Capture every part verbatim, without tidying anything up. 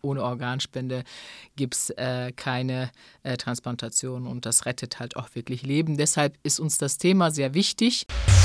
ohne Organspende gibt es äh, keine äh, Transplantation und das rettet halt auch wirklich Leben. Deshalb ist uns das Thema sehr wichtig.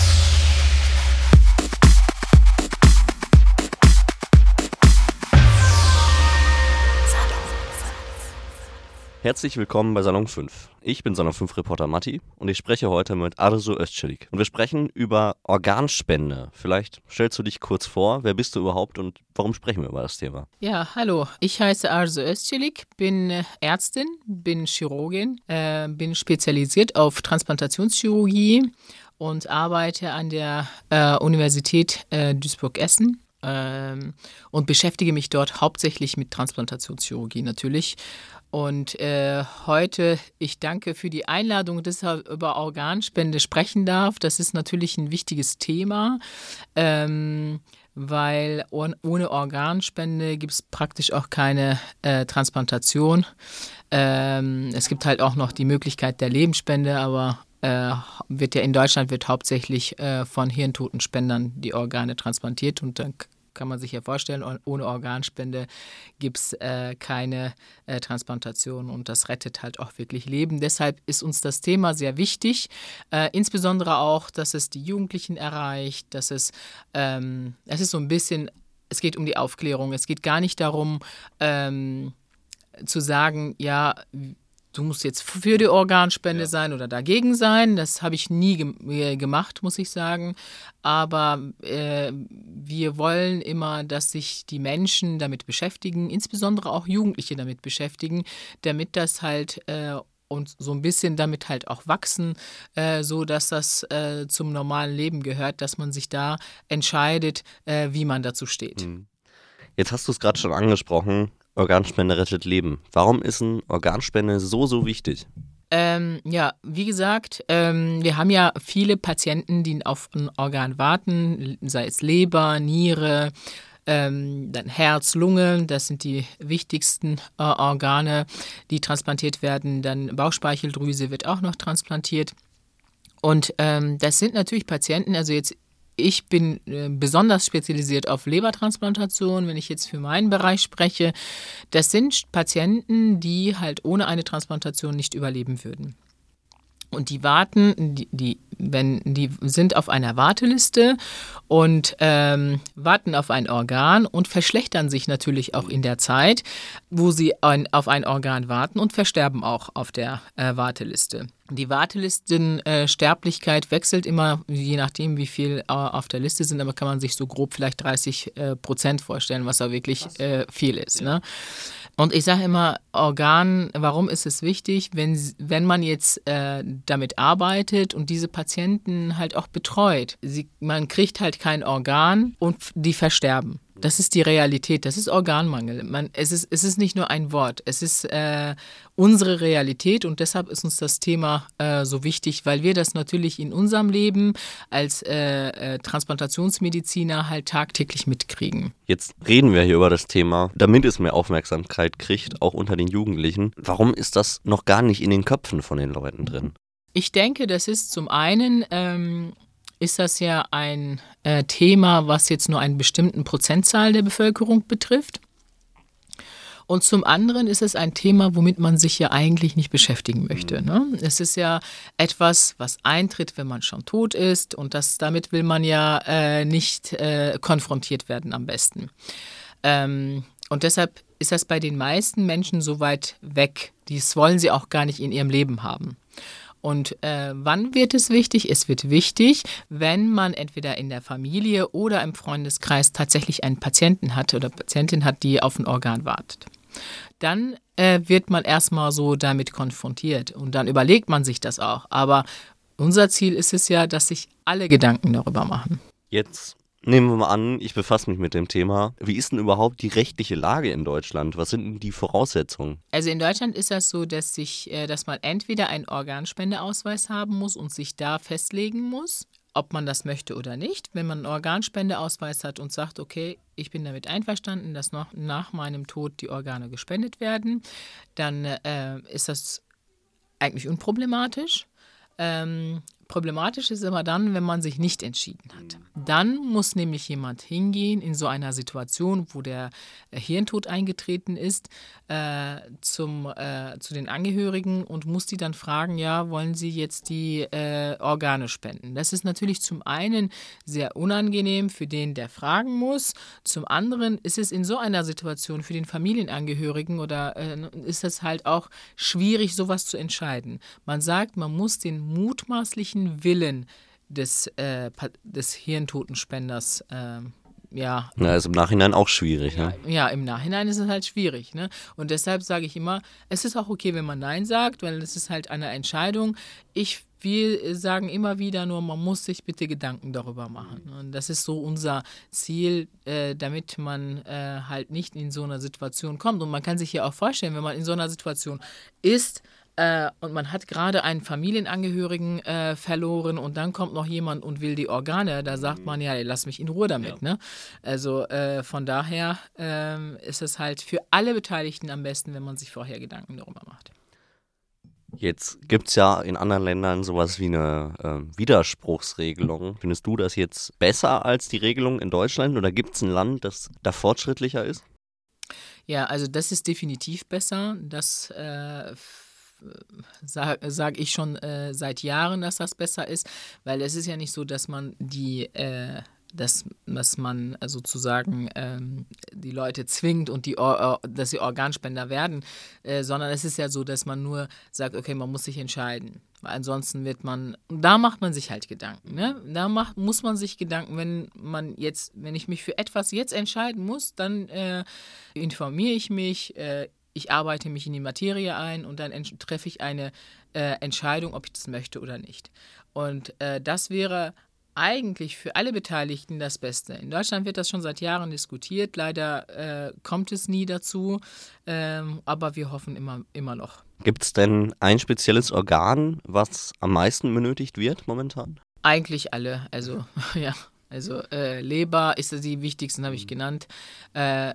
Herzlich willkommen bei Salon fünf. Ich bin Salon fünf Reporter Matti und ich spreche heute mit Arzu Özçelik. Und wir sprechen über Organspende. Vielleicht stellst du dich kurz vor, wer bist du überhaupt und warum sprechen wir über das Thema? Ja, hallo, ich heiße Arzu Özçelik, bin Ärztin, bin Chirurgin, äh, bin spezialisiert auf Transplantationschirurgie und arbeite an der äh, Universität äh, Duisburg-Essen. Ähm, und beschäftige mich dort hauptsächlich mit Transplantationschirurgie natürlich. Und äh, heute, ich danke für die Einladung, dass ich über Organspende sprechen darf. Das ist natürlich ein wichtiges Thema, ähm, weil on, ohne Organspende gibt es praktisch auch keine äh, Transplantation. Ähm, es gibt halt auch noch die Möglichkeit der Lebensspende, aber äh, wird ja in Deutschland wird hauptsächlich äh, von Hirntotenspendern die Organe transplantiert und dann kann man sich ja vorstellen, ohne Organspende gibt es äh, keine äh, Transplantation und das rettet halt auch wirklich Leben. Deshalb ist uns das Thema sehr wichtig, äh, insbesondere auch, dass es die Jugendlichen erreicht, dass es, ähm, es ist so ein bisschen, es geht um die Aufklärung, es geht gar nicht darum, ähm, zu sagen, ja, du musst jetzt für die Organspende ja. sein oder dagegen sein. Das habe ich nie ge- gemacht, muss ich sagen. Aber äh, wir wollen immer, dass sich die Menschen damit beschäftigen, insbesondere auch Jugendliche damit beschäftigen, damit das halt äh, und so ein bisschen damit halt auch wachsen, äh, so dass das äh, zum normalen Leben gehört, dass man sich da entscheidet, äh, wie man dazu steht. Jetzt hast du es gerade schon angesprochen. Organspende rettet Leben. Warum ist eine Organspende so, so wichtig? Ähm, ja, wie gesagt, ähm, wir haben ja viele Patienten, die auf ein Organ warten, sei es Leber, Niere, ähm, dann Herz, Lunge, das sind die wichtigsten äh, Organe, die transplantiert werden. Dann Bauchspeicheldrüse wird auch noch transplantiert. Und ähm, das sind natürlich Patienten, also jetzt Ich bin äh, besonders spezialisiert auf Lebertransplantation, wenn ich jetzt für meinen Bereich spreche. Das sind Patienten, die halt ohne eine Transplantation nicht überleben würden. Und die warten, die, die, wenn, die sind auf einer Warteliste und ähm, warten auf ein Organ und verschlechtern sich natürlich auch in der Zeit, wo sie ein, auf ein Organ warten und versterben auch auf der äh, Warteliste. Die Wartelistensterblichkeit äh, wechselt immer, je nachdem, wie viel äh, auf der Liste sind, aber kann man sich so grob vielleicht dreißig äh, Prozent vorstellen, was auch wirklich äh, viel ist. Ja. Ne? Und ich sage immer, Organ, warum ist es wichtig, wenn, wenn man jetzt äh, damit arbeitet und diese Patienten halt auch betreut. Sie, man kriegt halt kein Organ und die versterben. Das ist die Realität, das ist Organmangel. Man, es, ist, es ist nicht nur ein Wort, es ist äh, unsere Realität und deshalb ist uns das Thema äh, so wichtig, weil wir das natürlich in unserem Leben als äh, äh, Transplantationsmediziner halt tagtäglich mitkriegen. Jetzt reden wir hier über das Thema, damit es mehr Aufmerksamkeit kriegt, auch unter den Jugendlichen. Warum ist das noch gar nicht in den Köpfen von den Leuten drin? Ich denke, das ist zum einen... Ähm, ist das ja ein äh, Thema, was jetzt nur einen bestimmten Prozentzahl der Bevölkerung betrifft. Und zum anderen ist es ein Thema, womit man sich ja eigentlich nicht beschäftigen möchte. Ne? Es ist ja etwas, was eintritt, wenn man schon tot ist und das, damit will man ja äh, nicht äh, konfrontiert werden am besten. Ähm, und deshalb ist das bei den meisten Menschen so weit weg. Das wollen sie auch gar nicht in ihrem Leben haben. Und äh, wann wird es wichtig? Es wird wichtig, wenn man entweder in der Familie oder im Freundeskreis tatsächlich einen Patienten hat oder Patientin hat, die auf ein Organ wartet. Dann äh, wird man erstmal so damit konfrontiert und dann überlegt man sich das auch. Aber unser Ziel ist es ja, dass sich alle Gedanken darüber machen. Jetzt nehmen wir mal an, ich befasse mich mit dem Thema. Wie ist denn überhaupt die rechtliche Lage in Deutschland? Was sind denn die Voraussetzungen? Also in Deutschland ist das so, dass, sich, dass man entweder einen Organspendeausweis haben muss und sich da festlegen muss, ob man das möchte oder nicht. Wenn man einen Organspendeausweis hat und sagt, okay, ich bin damit einverstanden, dass noch nach meinem Tod die Organe gespendet werden, dann äh, ist das eigentlich unproblematisch. Ähm, Problematisch ist immer dann, wenn man sich nicht entschieden hat. Dann muss nämlich jemand hingehen in so einer Situation, wo der äh, Hirntod eingetreten ist, äh, zum, äh, zu den Angehörigen und muss die dann fragen, ja, wollen Sie jetzt die äh, Organe spenden? Das ist natürlich zum einen sehr unangenehm für den, der fragen muss. Zum anderen ist es in so einer Situation für den Familienangehörigen oder äh, ist es halt auch schwierig, sowas zu entscheiden. Man sagt, man muss den mutmaßlichen Willen des, äh, des Hirntotenspenders äh, ja. Ja, ist im Nachhinein auch schwierig. Ja, Ne? ja, im Nachhinein ist es halt schwierig. Ne? Und deshalb sage ich immer, es ist auch okay, wenn man Nein sagt, weil es ist halt eine Entscheidung. Ich Wir sagen immer wieder nur, man muss sich bitte Gedanken darüber machen. Und das ist so unser Ziel, äh, damit man äh, halt nicht in so eine Situation kommt. Und man kann sich ja auch vorstellen, wenn man in so einer Situation ist, Äh, und man hat gerade einen Familienangehörigen äh, verloren und dann kommt noch jemand und will die Organe, da sagt man ja, lass mich in Ruhe damit. Ja. Ne? Also äh, von daher äh, ist es halt für alle Beteiligten am besten, wenn man sich vorher Gedanken darüber macht. Jetzt gibt es ja in anderen Ländern sowas wie eine äh, Widerspruchsregelung. Findest du das jetzt besser als die Regelung in Deutschland oder gibt es ein Land, das da fortschrittlicher ist? Ja, also das ist definitiv besser. Das äh, sage sag ich schon äh, seit Jahren, dass das besser ist, weil es ist ja nicht so, dass man die, äh, dass, dass man sozusagen ähm, die Leute zwingt und die, Or- dass sie Organspender werden, äh, sondern es ist ja so, dass man nur sagt, okay, man muss sich entscheiden. Weil ansonsten wird man, da macht man sich halt Gedanken. Ne? Da macht, muss man sich Gedanken, wenn man jetzt, wenn ich mich für etwas jetzt entscheiden muss, dann äh, informiere ich mich, äh, ich arbeite mich in die Materie ein und dann ent- treffe ich eine äh, Entscheidung, ob ich das möchte oder nicht. Und äh, das wäre eigentlich für alle Beteiligten das Beste. In Deutschland wird das schon seit Jahren diskutiert. Leider äh, kommt es nie dazu, ähm, aber wir hoffen immer, immer noch. Gibt es denn ein spezielles Organ, was am meisten benötigt wird momentan? Eigentlich alle. Also, ja. Also, äh, Leber ist die wichtigsten, habe ich genannt. Äh,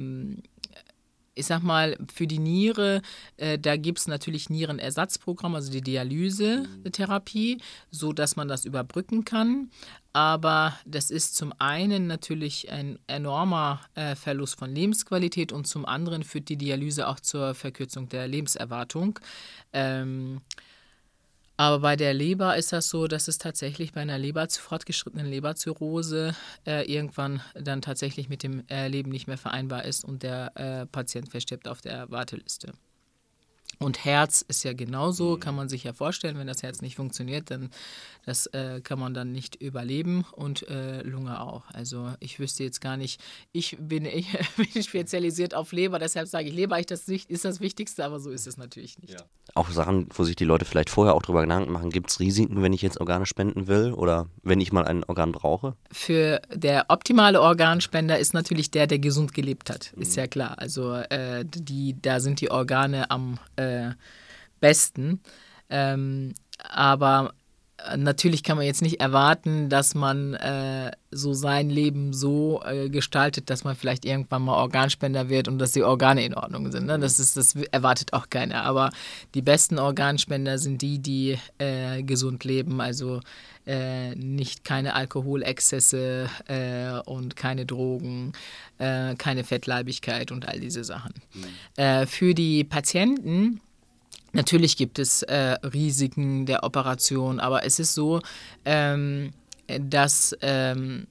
Ich sag mal, für die Niere, äh, da gibt es natürlich Nierenersatzprogramm, also die Dialyse-Therapie, so dass man das überbrücken kann. Aber das ist zum einen natürlich ein enormer äh, Verlust von Lebensqualität und zum anderen führt die Dialyse auch zur Verkürzung der Lebenserwartung. Ähm, Aber bei der Leber ist das so, dass es tatsächlich bei einer Leber, fortgeschrittenen Leberzirrhose äh, irgendwann dann tatsächlich mit dem äh, Leben nicht mehr vereinbar ist und der äh, Patient verstirbt auf der Warteliste. Und Herz ist ja genauso, kann man sich ja vorstellen, wenn das Herz nicht funktioniert, dann das äh, kann man dann nicht überleben und äh, Lunge auch. Also ich wüsste jetzt gar nicht, ich bin, ich bin spezialisiert auf Leber, deshalb sage ich, Leber ist das, ist das Wichtigste, aber so ist es natürlich nicht. Ja. Auch Sachen, wo sich die Leute vielleicht vorher auch drüber Gedanken machen, gibt es Risiken, wenn ich jetzt Organe spenden will oder wenn ich mal ein Organ brauche? Für der optimale Organspender ist natürlich der, der gesund gelebt hat, mhm. ist ja klar. Also äh, die, da sind die Organe am äh, besten. Ähm, aber natürlich kann man jetzt nicht erwarten, dass man äh, so sein Leben so äh, gestaltet, dass man vielleicht irgendwann mal Organspender wird und dass die Organe in Ordnung sind. Ne? Das ist, das erwartet auch keiner. Aber die besten Organspender sind die, die äh, gesund leben, also äh, nicht keine Alkoholexzesse äh, und keine Drogen, äh, keine Fettleibigkeit und all diese Sachen. Mhm. Äh, für die Patienten natürlich gibt es äh, Risiken der Operation, aber es ist so, ähm, dass ähm,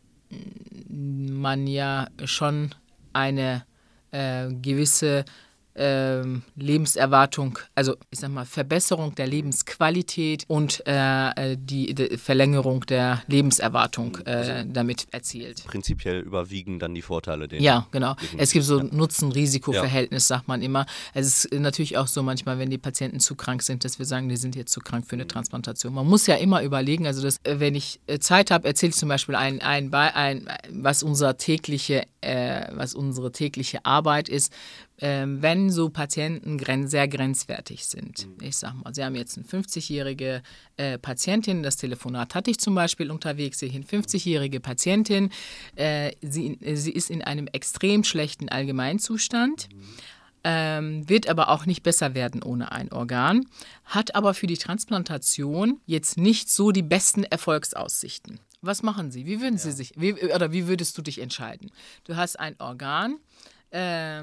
man ja schon eine äh, gewisse ähm, Lebenserwartung, also ich sag mal Verbesserung der Lebensqualität und äh, die, die Verlängerung der Lebenserwartung äh, also damit erzielt. Prinzipiell überwiegen dann die Vorteile. Den ja, genau. Es gibt so ja. Nutzen-Risiko-Verhältnis, sagt man immer. Es ist natürlich auch so manchmal, wenn die Patienten zu krank sind, dass wir sagen, die sind jetzt zu krank für eine Transplantation. Man muss ja immer überlegen, also das, wenn ich Zeit habe, erzähle ich zum Beispiel ein, ein, ein, was, unser tägliche, äh, was unsere tägliche Arbeit ist. Ähm, wenn so Patienten gren- sehr grenzwertig sind. Ich sag mal, Sie haben jetzt eine fünfzigjährige äh, Patientin, das Telefonat hatte ich zum Beispiel unterwegs, Sie eine fünfzigjährige Patientin, äh, sie, sie ist in einem extrem schlechten Allgemeinzustand, ähm, wird aber auch nicht besser werden ohne ein Organ, hat aber für die Transplantation jetzt nicht so die besten Erfolgsaussichten. Was machen Sie? Wie würden Sie Ja. sich, wie, oder wie würdest du dich entscheiden? Du hast ein Organ, äh,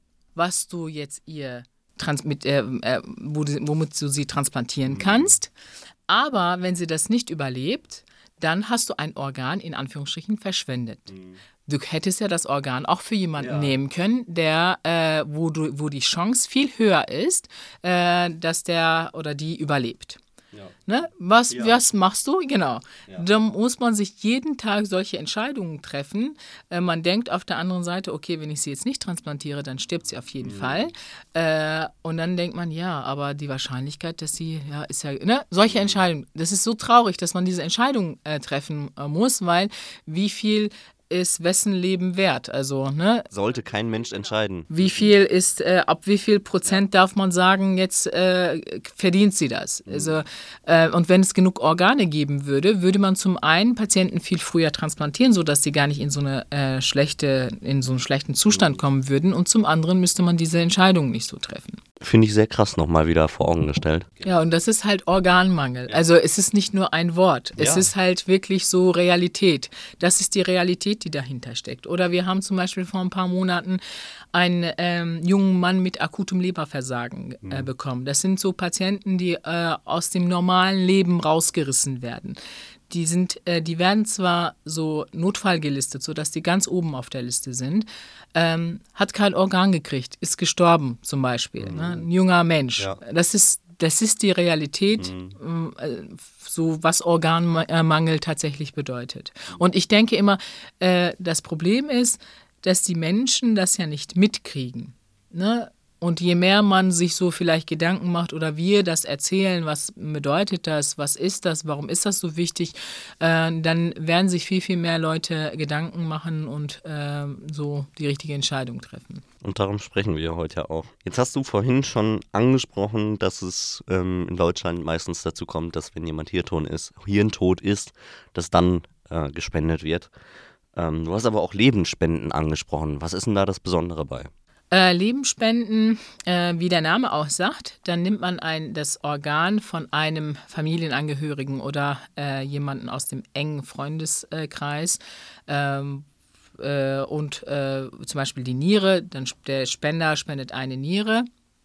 was du jetzt ihr trans mit, äh, äh, womit du sie transplantieren kannst. Aber wenn sie das nicht überlebt, dann hast du ein Organ in Anführungsstrichen verschwendet. Mhm. Du hättest ja das Organ auch für jemanden ja. nehmen können, der, äh, wo, du, wo die Chance viel höher ist, äh, dass der oder die überlebt. Ja. Ne? Was, ja. was machst du? Genau. Ja. Da muss man sich jeden Tag solche Entscheidungen treffen. Äh, man denkt auf der anderen Seite, okay, wenn ich sie jetzt nicht transplantiere, dann stirbt sie auf jeden mhm. Fall. Äh, und dann denkt man, ja, aber die Wahrscheinlichkeit, dass sie, ja, ist ja, ne? Solche mhm. Entscheidungen. Das ist so traurig, dass man diese Entscheidung äh, treffen äh, muss, weil wie viel ist wessen Leben wert? Also, ne? Sollte kein Mensch entscheiden. Wie viel ist, äh, ab wie viel Prozent ja. darf man sagen, jetzt äh, verdient sie das? Mhm. Also, äh, und wenn es genug Organe geben würde, würde man zum einen Patienten viel früher transplantieren, sodass sie gar nicht in so eine äh, schlechte, in so einen schlechten Zustand mhm. kommen würden. Und zum anderen müsste man diese Entscheidung nicht so treffen. Finde ich sehr krass nochmal wieder vor Augen gestellt. Ja, und das ist halt Organmangel. Ja. Also es ist nicht nur ein Wort. Es ja. ist halt wirklich so Realität. Das ist die Realität, die dahinter steckt. Oder wir haben zum Beispiel vor ein paar Monaten einen ähm, jungen Mann mit akutem Leberversagen äh, mhm. bekommen. Das sind so Patienten, die äh, aus dem normalen Leben rausgerissen werden. Die sind, äh, die werden zwar so Notfall gelistet, sodass die ganz oben auf der Liste sind, ähm, hat kein Organ gekriegt, ist gestorben zum Beispiel, mhm. ne? Ein junger Mensch. Ja. Das ist, das ist die Realität, mhm. äh, so was Organmangel tatsächlich bedeutet. Und ich denke immer, äh, das Problem ist, dass die Menschen das ja nicht mitkriegen, ne? Und je mehr man sich so vielleicht Gedanken macht oder wir das erzählen, was bedeutet das, was ist das, warum ist das so wichtig, äh, dann werden sich viel, viel mehr Leute Gedanken machen und äh, so die richtige Entscheidung treffen. Und darum sprechen wir heute ja auch. Jetzt hast du vorhin schon angesprochen, dass es ähm, in Deutschland meistens dazu kommt, dass wenn jemand Hirntot ist, Hirntot ist, dass dann äh, gespendet wird. Ähm, du hast aber auch Lebensspenden angesprochen. Was ist denn da das Besondere bei? Äh, Lebensspenden, äh, wie der Name auch sagt, dann nimmt man ein, das Organ von einem Familienangehörigen oder äh, jemanden aus dem engen Freundeskreis ähm, äh, und äh, zum Beispiel die Niere, dann der Spender spendet eine Niere,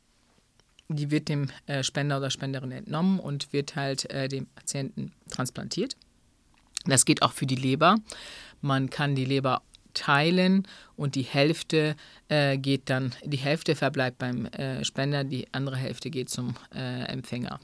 die wird dem äh, Spender oder Spenderin entnommen und wird halt äh, dem Patienten transplantiert. Das geht auch für die Leber. Man kann die Leber teilen und die Hälfte äh, geht dann, die Hälfte verbleibt beim äh, Spender, die andere Hälfte geht zum äh, Empfänger.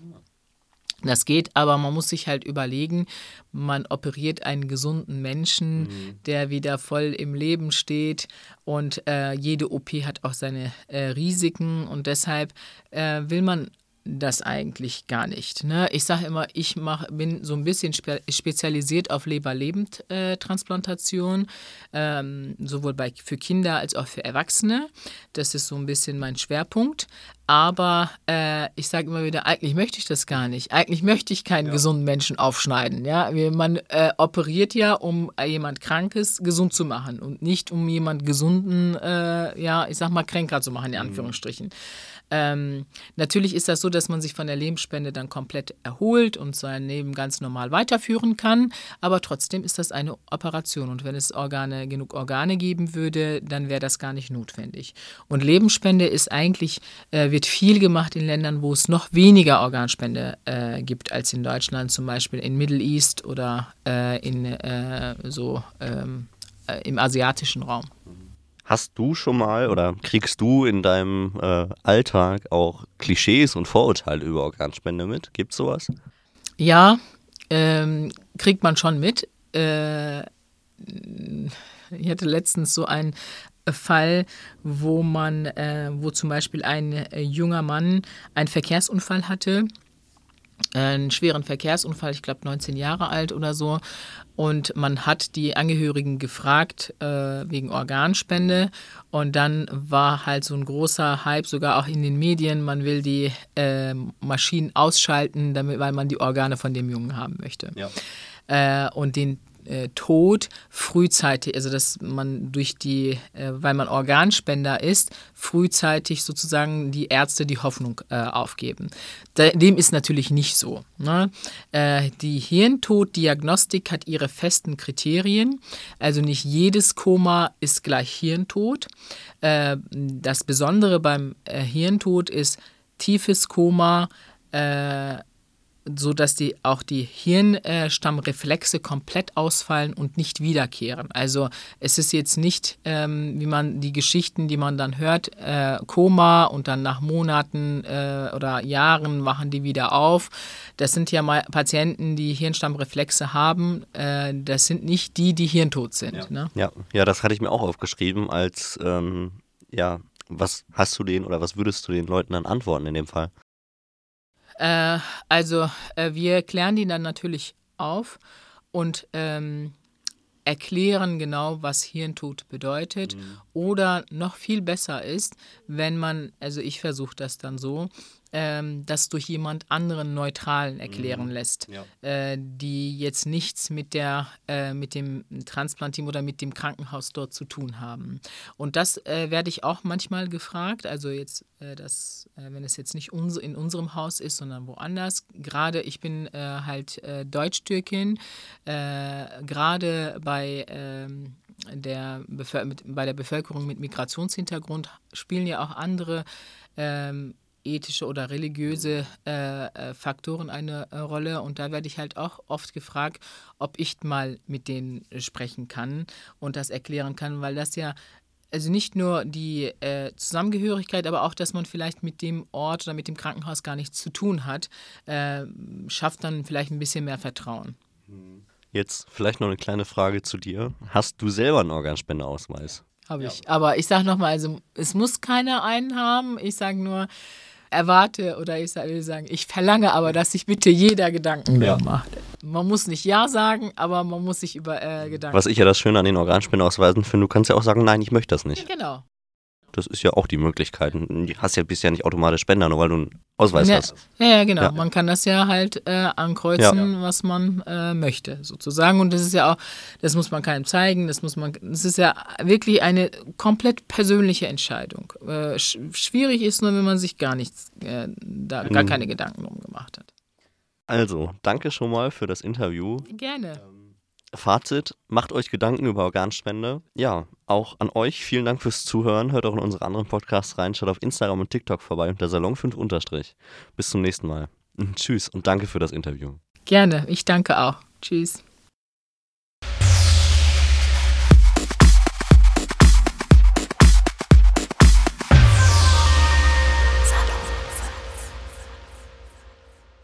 Das geht, aber man muss sich halt überlegen, man operiert einen gesunden Menschen, mhm. der wieder voll im Leben steht und äh, jede O P hat auch seine äh, Risiken und deshalb äh, will man das eigentlich gar nicht. Ne? Ich sage immer, ich mach, bin so ein bisschen spe- spezialisiert auf Leber-Lebend-Transplantation, äh, ähm, sowohl bei, für Kinder als auch für Erwachsene. Das ist so ein bisschen mein Schwerpunkt. Aber äh, ich sage immer wieder, eigentlich möchte ich das gar nicht. Eigentlich möchte ich keinen ja. gesunden Menschen aufschneiden. Ja? Man äh, operiert ja, um jemand Krankes gesund zu machen und nicht um jemand Gesunden, äh, ja, ich sag mal, kränker zu machen, in Anführungsstrichen. Mhm. Ähm, natürlich ist das so, dass man sich von der Lebensspende dann komplett erholt und sein Leben ganz normal weiterführen kann, aber trotzdem ist das eine Operation und wenn es Organe, genug Organe geben würde, dann wäre das gar nicht notwendig. Und Lebensspende ist eigentlich, äh, wird viel gemacht in Ländern, wo es noch weniger Organspende äh, gibt als in Deutschland, zum Beispiel in Middle East oder äh, in äh, so ähm, äh, im asiatischen Raum. Hast du schon mal oder kriegst du in deinem äh, Alltag auch Klischees und Vorurteile über Organspende mit? Gibt's sowas? Ja, ähm, kriegt man schon mit. Äh, ich hatte letztens so einen Fall, wo man, äh, wo zum Beispiel ein äh, junger Mann einen Verkehrsunfall hatte. Einen schweren Verkehrsunfall, ich glaube neunzehn Jahre alt oder so. Und man hat die Angehörigen gefragt äh, wegen Organspende. Und dann war halt so ein großer Hype, sogar auch in den Medien, man will die äh, Maschinen ausschalten, damit, weil man die Organe von dem Jungen haben möchte. Ja. Äh, und den äh, Tod frühzeitig, also dass man durch die, äh, weil man Organspender ist, frühzeitig sozusagen die Ärzte die Hoffnung äh, aufgeben. Da, dem ist natürlich nicht so. Ne? Äh, die Hirntoddiagnostik hat ihre festen Kriterien, also nicht jedes Koma ist gleich Hirntod. Äh, das Besondere beim äh, Hirntod ist tiefes Koma, äh, so dass die, auch die Hirnstammreflexe komplett ausfallen und nicht wiederkehren. Also es ist jetzt nicht, ähm, wie man die Geschichten, die man dann hört, äh, Koma und dann nach Monaten äh, oder Jahren wachen die wieder auf. Das sind ja mal Patienten, die Hirnstammreflexe haben. Äh, das sind nicht die, die hirntot sind. Ja, ne? ja. ja das hatte ich mir auch aufgeschrieben als, ähm, ja, was hast du den oder was würdest du den Leuten dann antworten in dem Fall? Äh, also äh, wir klären die dann natürlich auf und ähm, erklären genau, was Hirntod bedeutet. Mhm. Oder noch viel besser ist, wenn man, also ich versuche das dann so, ähm, das durch jemand anderen Neutralen erklären mhm. lässt, ja. äh, die jetzt nichts mit der, äh, mit dem Transplant-Team oder mit dem Krankenhaus dort zu tun haben. Und das äh, werde ich auch manchmal gefragt, also jetzt, äh, das, äh, wenn es jetzt nicht uns, in unserem Haus ist, sondern woanders. Gerade ich bin äh, halt äh, Deutsch-Türkin, äh, gerade bei ähm, der Bevölker- mit, bei der Bevölkerung mit Migrationshintergrund spielen ja auch andere ähm, ethische oder religiöse äh, äh, Faktoren eine äh, Rolle. Und da werde ich halt auch oft gefragt, ob ich mal mit denen sprechen kann und das erklären kann, weil das ja, also nicht nur die äh, Zusammengehörigkeit, aber auch, dass man vielleicht mit dem Ort oder mit dem Krankenhaus gar nichts zu tun hat, äh, schafft dann vielleicht ein bisschen mehr Vertrauen. Jetzt vielleicht noch eine kleine Frage zu dir. Hast du selber einen Organspendeausweis? Habe ich. Ja. Aber ich sage nochmal, also es muss keiner einen haben. Ich sage nur, erwarte oder ich will sagen, ich verlange aber, dass sich bitte jeder Gedanken ja. macht. Man muss nicht Ja sagen, aber man muss sich über äh, Gedanken Was ich ja das Schöne an den Organspendeausweisen finde, du kannst ja auch sagen, nein, ich möchte das nicht. Ja, genau. Das ist ja auch die Möglichkeit. Du hast ja bisher nicht automatisch Spender, nur weil du einen Ausweis ja, hast. Ja, ja, genau. Ja. Man kann das ja halt äh, ankreuzen, ja. was man äh, möchte, sozusagen. Und das ist ja auch, das muss man keinem zeigen, das muss man, das ist ja wirklich eine komplett persönliche Entscheidung. Äh, sch- schwierig ist nur, wenn man sich gar nichts, äh, da gar keine mhm. Gedanken drum gemacht hat. Also, danke schon mal für das Interview. Gerne. Fazit, macht euch Gedanken über Organspende. Ja, auch an euch vielen Dank fürs Zuhören. Hört auch in unsere anderen Podcasts rein. Schaut auf Instagram und TikTok vorbei unter Salon fünf Unterstrich. Bis zum nächsten Mal. Tschüss und danke für das Interview. Gerne, ich danke auch. Tschüss.